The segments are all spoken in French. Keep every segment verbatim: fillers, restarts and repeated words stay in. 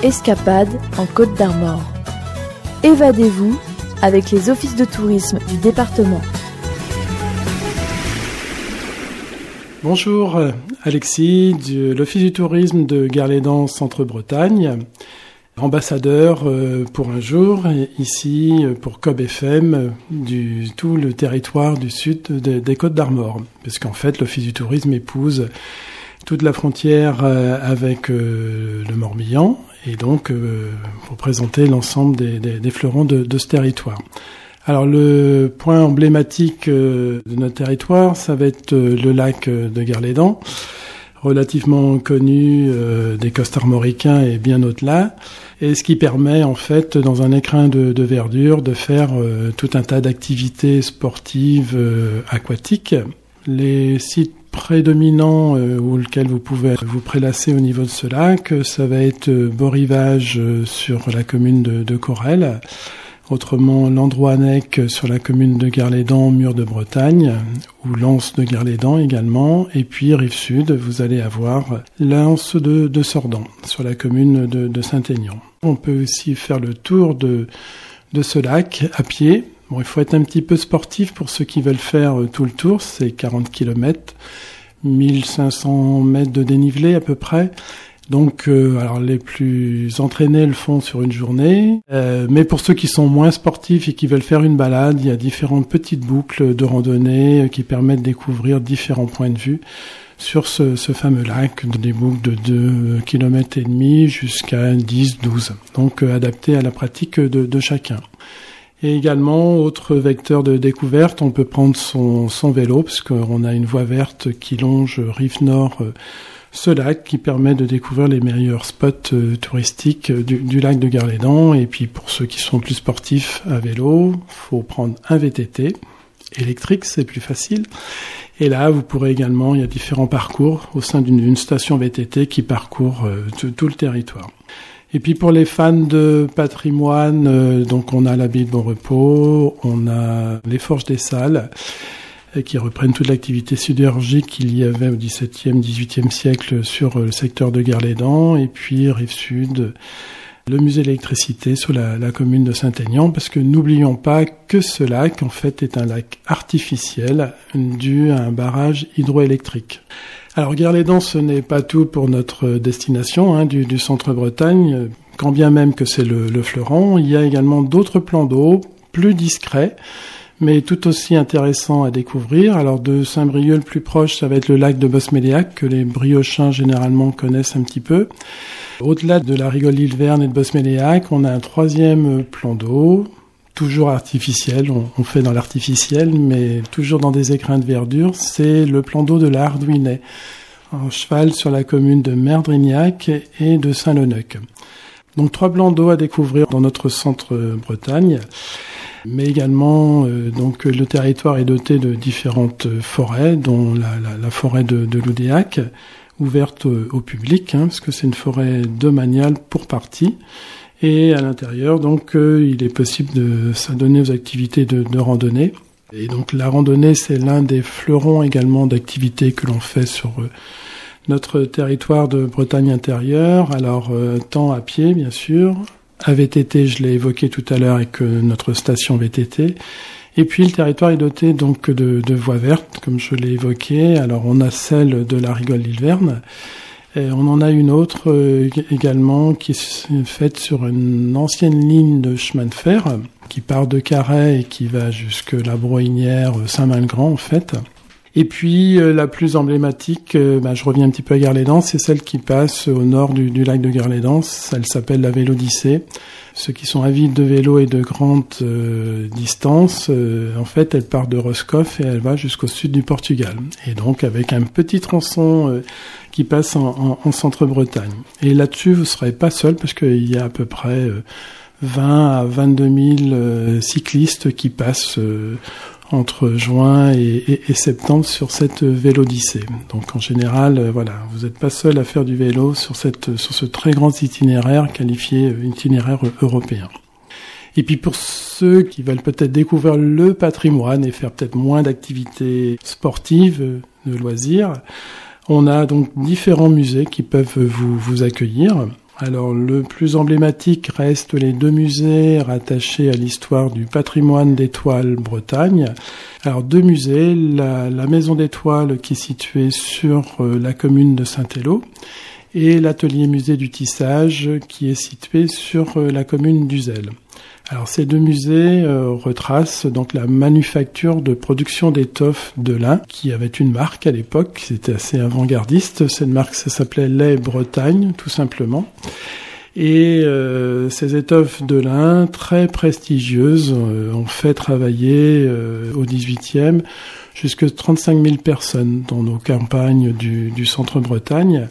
escapade en Côte d'Armor. Évadez-vous avec les offices de tourisme du département. Bonjour, Alexis de l'Office du tourisme de Gare-les-Dents Centre-Bretagne, ambassadeur pour un jour ici pour C O B F M du tout le territoire du sud de, des Côtes d'Armor, parce qu'en fait l'Office du tourisme épouse toute la frontière avec le Morbihan et donc pour présenter l'ensemble des, des, des fleurons de, de ce territoire. Alors le point emblématique de notre territoire, ça va être le lac de Gare-les-Dents, relativement connu des costes armoricains et bien au-delà, et ce qui permet en fait dans un écrin de, de verdure de faire tout un tas d'activités sportives aquatiques. Les sites prédominants euh, ou lequel vous pouvez vous prélasser au niveau de ce lac, ça va être euh, beau rivage euh, sur la commune de, de Corrèles, autrement Landrouanec sur la commune de Gare-les-Dents, Mur de Bretagne, ou l'Anse de Gare-les-Dents également, et puis rive sud, vous allez avoir l'Anse de, de Sordan sur la commune de, de Saint-Aignan. On peut aussi faire le tour de, de ce lac à pied. Bon, il faut être un petit peu sportif pour ceux qui veulent faire euh, tout le tour, c'est quarante kilomètres, mille cinq cents mètres de dénivelé à peu près. Donc, euh, alors les plus entraînés le font sur une journée, euh, mais pour ceux qui sont moins sportifs et qui veulent faire une balade, il y a différentes petites boucles de randonnée qui permettent de découvrir différents points de vue sur ce, ce fameux lac, des boucles de deux kilomètres et demi jusqu'à dix douze, donc euh, adaptées à la pratique de, de chacun. Et également, autre vecteur de découverte, on peut prendre son, son vélo, parce qu'on a une voie verte qui longe rive nord euh, ce lac, qui permet de découvrir les meilleurs spots euh, touristiques du, du lac de Gare-les-Dents. Et puis pour ceux qui sont plus sportifs à vélo, faut prendre un V T T électrique, c'est plus facile. Et là, vous pourrez également, il y a différents parcours au sein d'une, d'une station V T T qui parcourt euh, tout, tout le territoire. Et puis pour les fans de patrimoine, euh, donc on a l'abbaye de Bon-Repos, on a les Forges des Salles, euh, qui reprennent toute l'activité sidérurgique qu'il y avait au dix-septième, dix-huitième siècle sur euh, le secteur de Gare-les-Dents, et puis rive sud, le musée de l'électricité sur la, la commune de Saint-Aignan, parce que n'oublions pas que ce lac, en fait, est un lac artificiel dû à un barrage hydroélectrique. Alors Gare-les-Dents, ce n'est pas tout pour notre destination hein, du, du centre-Bretagne, quand bien même que c'est le, le fleuron. Il y a également d'autres plans d'eau, plus discrets, mais tout aussi intéressants à découvrir. Alors de Saint-Brieuc, le plus proche, ça va être le lac de Bosméléac, que les briochins généralement connaissent un petit peu. Au-delà de la rigole d'Ilverne et de Bosméléac, on a un troisième plan d'eau, toujours artificiel, on, on fait dans l'artificiel, mais toujours dans des écrins de verdure, c'est le plan d'eau de la Hardouinet, en cheval sur la commune de Merdrignac et de Saint-Leneuc. Donc trois plans d'eau à découvrir dans notre centre-Bretagne, mais également euh, donc le territoire est doté de différentes forêts, dont la, la, la forêt de, de Loudéac, ouverte au, au public, hein, parce que c'est une forêt domaniale pour partie. Et à l'intérieur, donc, euh, il est possible de s'adonner aux activités de, de randonnée. Et donc, la randonnée, c'est l'un des fleurons également d'activités que l'on fait sur euh, notre territoire de Bretagne intérieure. Alors, euh, tant à pied, bien sûr. À V T T, je l'ai évoqué tout à l'heure avec euh, notre station V T T. Et puis, le territoire est doté donc de, de voies vertes, comme je l'ai évoqué. Alors, on a celle de la rigole d'Ilverne. Et on en a une autre euh, également qui est faite sur une ancienne ligne de chemin de fer qui part de Carhaix et qui va jusque la Brohinière, Saint-Malgrand en fait. Et puis euh, la plus emblématique, euh, bah, je reviens un petit peu à Gare-les-Dents, c'est celle qui passe au nord du, du lac de Gare-les-Dents. Elle s'appelle la Vélodyssée. Ceux qui sont avides de vélo et de grandes euh, distances, euh, en fait, elle part de Roscoff et elle va jusqu'au sud du Portugal. Et donc avec un petit tronçon euh, qui passe en, en, en centre-Bretagne. Et là-dessus, vous ne serez pas seul parce qu'il y a à peu près euh, vingt à vingt-deux mille euh, cyclistes qui passent euh, entre juin et, et, et septembre sur cette Vélodyssée. Donc en général, euh, voilà, vous n'êtes pas seul à faire du vélo sur cette sur ce très grand itinéraire qualifié euh, itinéraire européen. Et puis pour ceux qui veulent peut-être découvrir le patrimoine et faire peut-être moins d'activités sportives, euh, de loisirs, on a donc différents musées qui peuvent vous, vous accueillir. Alors, le plus emblématique reste les deux musées rattachés à l'histoire du patrimoine d'Étoile Bretagne. Alors, deux musées, la, la Maison d'Étoile qui est située sur euh, la commune de Saint-Élo et l'atelier musée du tissage qui est situé sur euh, la commune d'Uzès. Alors, ces deux musées euh, retracent donc la manufacture de production d'étoffes de lin, qui avait une marque à l'époque, c'était assez avant-gardiste. Cette marque, ça s'appelait Lait Bretagne, tout simplement. Et euh, ces étoffes de lin, très prestigieuses, euh, ont fait travailler euh, au dix-huitième jusque trente-cinq mille personnes dans nos campagnes du, du centre-Bretagne.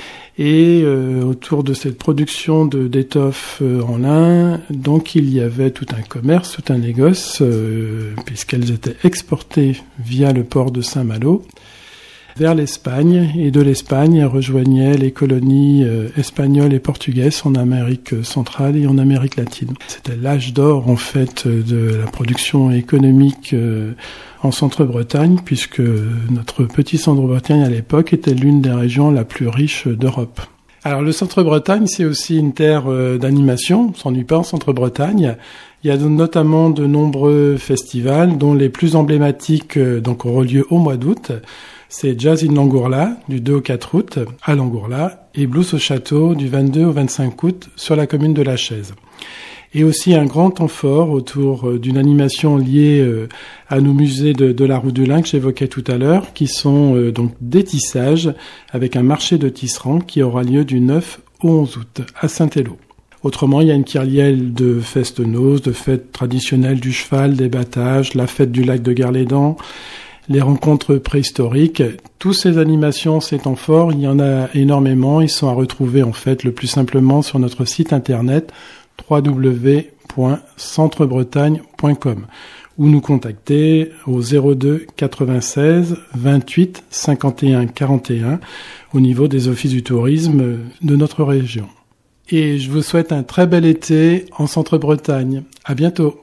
Et euh, autour de cette production de, d'étoffes euh, en lin, donc il y avait tout un commerce, tout un négoce, euh, puisqu'elles étaient exportées via le port de Saint-Malo vers l'Espagne. Et de l'Espagne, elles rejoignaient les colonies euh, espagnoles et portugaises en Amérique centrale et en Amérique latine. C'était l'âge d'or, en fait, de la production économique euh, en Centre-Bretagne, puisque notre petit Centre-Bretagne à l'époque était l'une des régions la plus riche d'Europe. Alors le Centre-Bretagne, c'est aussi une terre euh, d'animation, on s'ennuie pas en Centre-Bretagne. Il y a notamment de nombreux festivals, dont les plus emblématiques euh, donc auront lieu au mois d'août. C'est Jazz in Langourla, du deux au quatre août, à Langourla, et Blues au Château, du vingt-deux au vingt-cinq août, sur la commune de La Chaise. Et aussi un grand temps fort autour d'une animation liée à nos musées de, de la Roue du Lin que j'évoquais tout à l'heure, qui sont euh, donc des tissages avec un marché de tisserands qui aura lieu du neuf au onze août à Saint-Élo. Autrement, il y a une kyrielle de fest-noz, de fêtes traditionnelles du cheval, des battages, la fête du lac de Garlédan, les rencontres préhistoriques. Toutes ces animations, ces temps forts, il y en a énormément. Ils sont à retrouver en fait le plus simplement sur notre site internet w w w point centre bretagne point com ou nous contacter au zéro deux quatre-vingt-seize vingt-huit cinquante et un quarante et un au niveau des offices du tourisme de notre région. Et je vous souhaite un très bel été en Centre-Bretagne. À bientôt.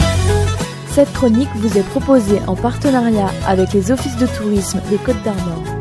Cette chronique vous est proposée en partenariat avec les offices de tourisme des Côtes d'Armor.